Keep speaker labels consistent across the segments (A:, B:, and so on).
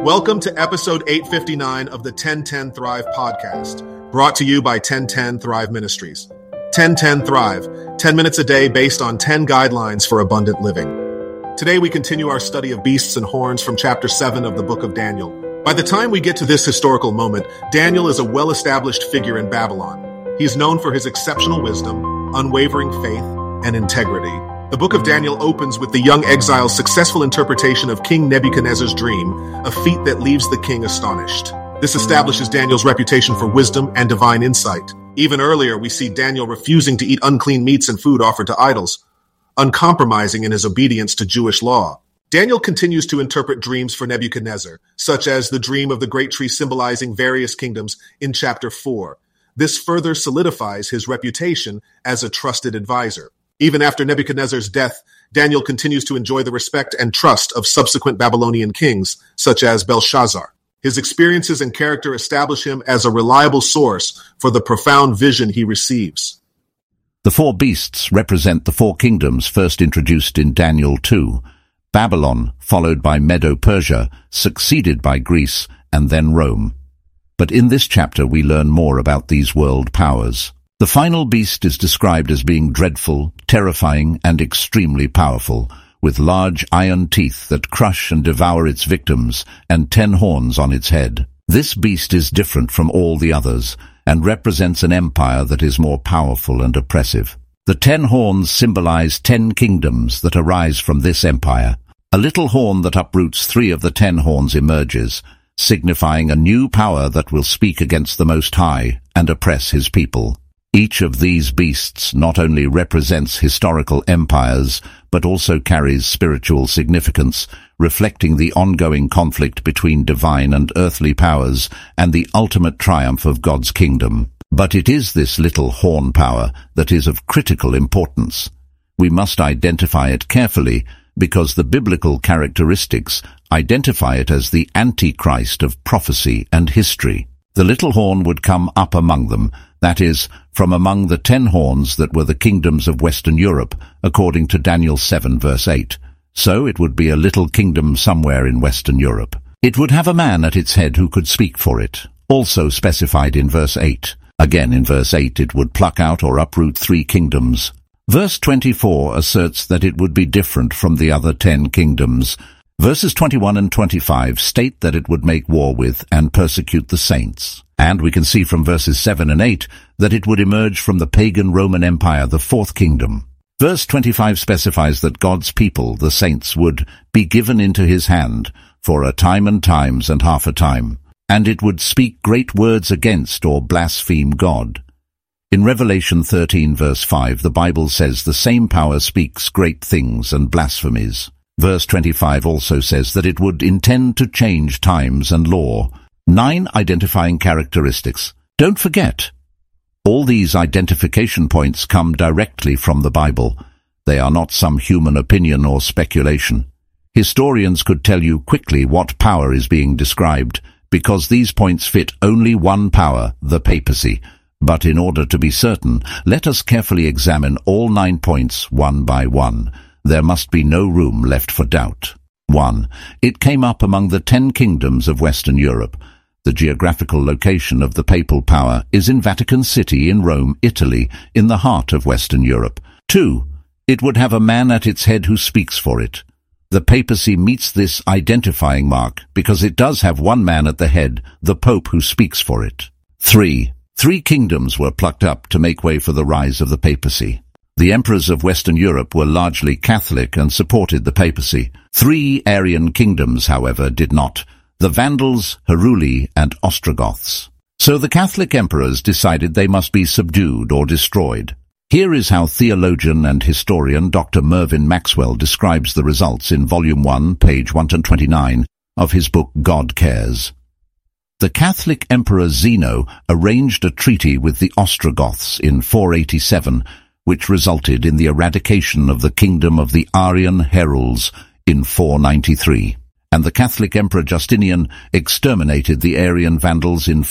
A: Welcome to episode 859 of the 1010 Thrive podcast, brought to you by 1010 Thrive Ministries. 1010 Thrive, 10 minutes a day based on 10 guidelines for abundant living. Today we continue our study of beasts and horns from chapter 7 of the book of Daniel. By the time we get to this historical moment, Daniel is a well-established figure in Babylon. He's known for his exceptional wisdom, unwavering faith, and integrity. The book of Daniel opens with the young exile's successful interpretation of King Nebuchadnezzar's dream, a feat that leaves the king astonished. This establishes Daniel's reputation for wisdom and divine insight. Even earlier, we see Daniel refusing to eat unclean meats and food offered to idols, uncompromising in his obedience to Jewish law. Daniel continues to interpret dreams for Nebuchadnezzar, such as the dream of the great tree symbolizing various kingdoms in chapter 4. This further solidifies his reputation as a trusted advisor. Even after Nebuchadnezzar's death, Daniel continues to enjoy the respect and trust of subsequent Babylonian kings, such as Belshazzar. His experiences and character establish him as a reliable source for the profound vision he receives.
B: The four beasts represent the four kingdoms first introduced in Daniel 2. Babylon, followed by Medo-Persia, succeeded by Greece, and then Rome. But in this chapter we learn more about these world powers. The final beast is described as being dreadful, terrifying, and extremely powerful, with large iron teeth that crush and devour its victims, and 10 horns on its head. This beast is different from all the others, and represents an empire that is more powerful and oppressive. The 10 horns symbolize 10 kingdoms that arise from this empire. A little horn that uproots 3 of the 10 horns emerges, signifying a new power that will speak against the Most High and oppress his people. Each of these beasts not only represents historical empires, but also carries spiritual significance, reflecting the ongoing conflict between divine and earthly powers and the ultimate triumph of God's kingdom. But it is this little horn power that is of critical importance. We must identify it carefully, because the biblical characteristics identify it as the Antichrist of prophecy and history. The little horn would come up among them, that is, from among the 10 horns that were the kingdoms of Western Europe, according to Daniel 7 verse 8. So it would be a little kingdom somewhere in Western Europe. It would have a man at its head who could speak for it, also specified in verse 8. Again in verse 8 it would pluck out or uproot 3 kingdoms. Verse 24 asserts that it would be different from the other 10 kingdoms. Verses 21 and 25 state that it would make war with and persecute the saints. And we can see from verses 7 and 8 that it would emerge from the pagan Roman Empire, the 4th kingdom. Verse 25 specifies that God's people, the saints, would be given into his hand for a time and times and half a time, and it would speak great words against or blaspheme God. In Revelation 13 verse 5, the Bible says the same power speaks great things and blasphemies. Verse 25 also says that it would intend to change times and law. 9 identifying characteristics. Don't forget, all these identification points come directly from the Bible. They are not some human opinion or speculation. Historians could tell you quickly what power is being described, because these points fit only one power, the papacy. But in order to be certain, let us carefully examine all 9 points one by one. There must be no room left for doubt. 1. It came up among the 10 kingdoms of Western Europe. The geographical location of the papal power is in Vatican City in Rome, Italy, in the heart of Western Europe. 2. It would have a man at its head who speaks for it. The papacy meets this identifying mark because it does have one man at the head, the Pope, who speaks for it. 3. 3 kingdoms were plucked up to make way for the rise of the papacy. The emperors of Western Europe were largely Catholic and supported the papacy. 3 Arian kingdoms, however, did not: the Vandals, Heruli, and Ostrogoths. So the Catholic emperors decided they must be subdued or destroyed. Here is how theologian and historian Dr. Mervyn Maxwell describes the results in Volume 1, page 129 of his book God Cares. The Catholic Emperor Zeno arranged a treaty with the Ostrogoths in 487, which resulted in the eradication of the kingdom of the Arian Heruls in 493. And the Catholic Emperor Justinian exterminated the Arian Vandals in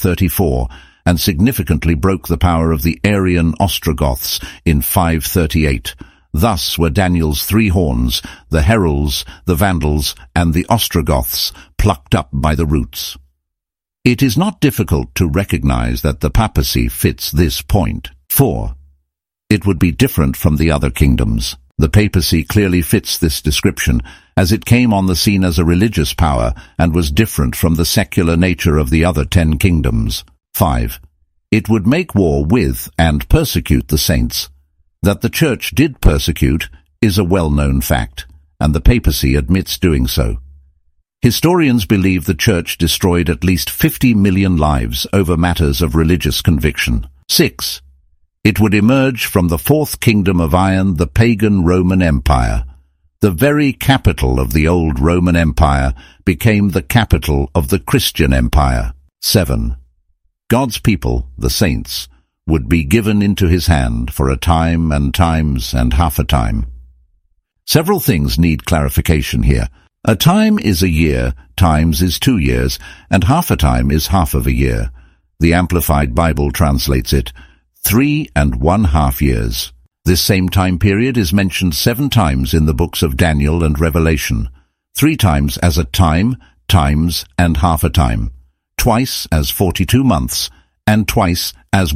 B: 534 and significantly broke the power of the Arian Ostrogoths in 538, Thus were Daniel's 3 horns, the heralds, the Vandals, and the Ostrogoths, plucked up by the roots. It is not difficult to recognize that the papacy fits this point. 4. It would be different from the other kingdoms. The papacy clearly fits this description, as it came on the scene as a religious power and was different from the secular nature of the other 10 kingdoms. 5. It would make war with and persecute the saints. That the Church did persecute is a well-known fact, and the papacy admits doing so. Historians believe the Church destroyed at least 50 million lives over matters of religious conviction. 6. It would emerge from the 4th kingdom of iron, the pagan Roman Empire. The very capital of the old Roman Empire became the capital of the Christian Empire. 7. God's people, the saints, would be given into his hand for a time and times and half a time. Several things need clarification here. A time is a year, times is 2 years, and half a time is half of a year. The Amplified Bible translates it 3 1/2 years. This same time period is mentioned 7 times in the books of Daniel and Revelation, 3 times as a time, times, and half a time, twice as 42 months, and twice as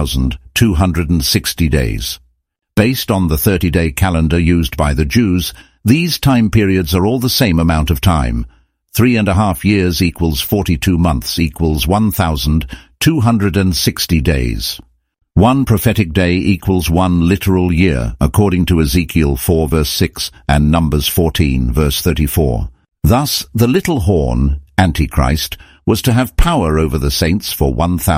B: 1,260 days. Based on the 30-day calendar used by the Jews, these time periods are all the same amount of time. 3.5 years equals 42 months equals 1,260 days. 1 prophetic day equals 1 literal year, according to Ezekiel 4 verse 6 and Numbers 14 verse 34. Thus, the little horn, Antichrist, was to have power over the saints for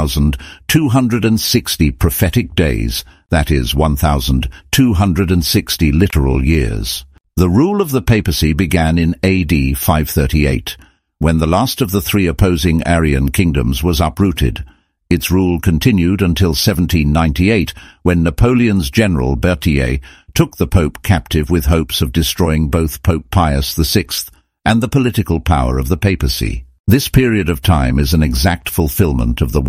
B: 1,260 prophetic days, that is 1,260 literal years. The rule of the papacy began in AD 538, when the last of the 3 opposing Arian kingdoms was uprooted. Its rule continued until 1798, when Napoleon's general Berthier took the Pope captive with hopes of destroying both Pope Pius VI and the political power of the papacy. This period of time is an exact fulfillment of the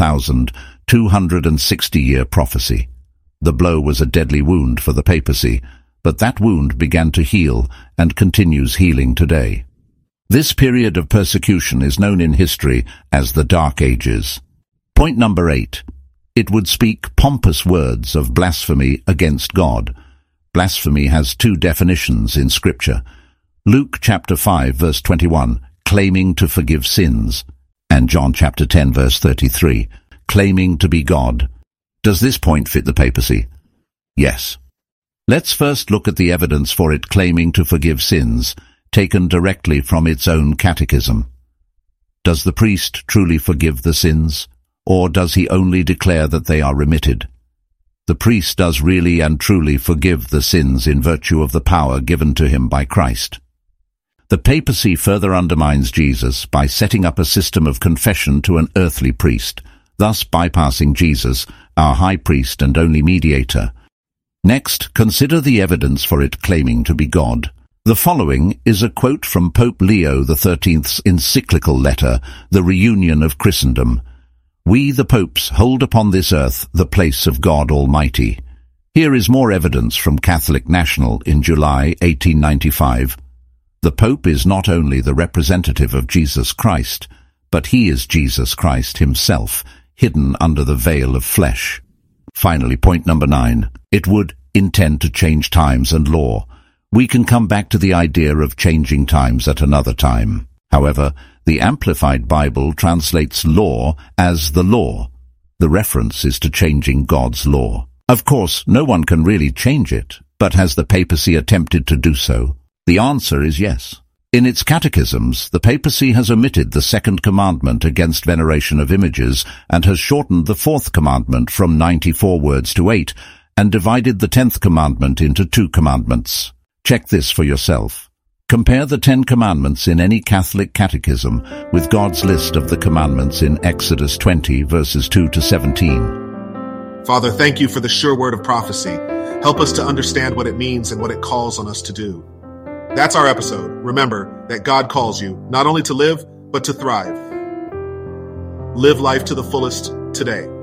B: 1,260-year prophecy. The blow was a deadly wound for the papacy, but that wound began to heal and continues healing today. This period of persecution is known in history as the Dark Ages. Point number 8. It would speak pompous words of blasphemy against God. Blasphemy has 2 definitions in Scripture. Luke chapter 5 verse 21, claiming to forgive sins, and John chapter 10 verse 33, claiming to be God. Does this point fit the papacy? Yes. Let's first look at the evidence for it claiming to forgive sins, taken directly from its own catechism. Does the priest truly forgive the sins, or does he only declare that they are remitted? The priest does really and truly forgive the sins in virtue of the power given to him by Christ. The papacy further undermines Jesus by setting up a system of confession to an earthly priest, thus bypassing Jesus, our high priest and only mediator. Next, consider the evidence for it claiming to be God. The following is a quote from Pope Leo XIII's encyclical letter, The Reunion of Christendom. We, the popes, hold upon this earth the place of God Almighty. Here is more evidence from Catholic National in July 1895. The Pope is not only the representative of Jesus Christ, but he is Jesus Christ himself, hidden under the veil of flesh. Finally, point number 9. It would intend to change times and law. We can come back to the idea of changing times at another time. However, the Amplified Bible translates law as the law. The reference is to changing God's law. Of course, no one can really change it, but has the papacy attempted to do so? The answer is yes. In its catechisms, the papacy has omitted the 2nd commandment against veneration of images and has shortened the 4th commandment from 94 words to 8 and divided the 10th commandment into 2 commandments. Check this for yourself. Compare the 10 commandments in any Catholic catechism with God's list of the commandments in Exodus 20 verses 2 to 17.
A: Father, thank you for the sure word of prophecy. Help us to understand what it means and what it calls on us to do. That's our episode. Remember that God calls you not only to live, but to thrive. Live life to the fullest today.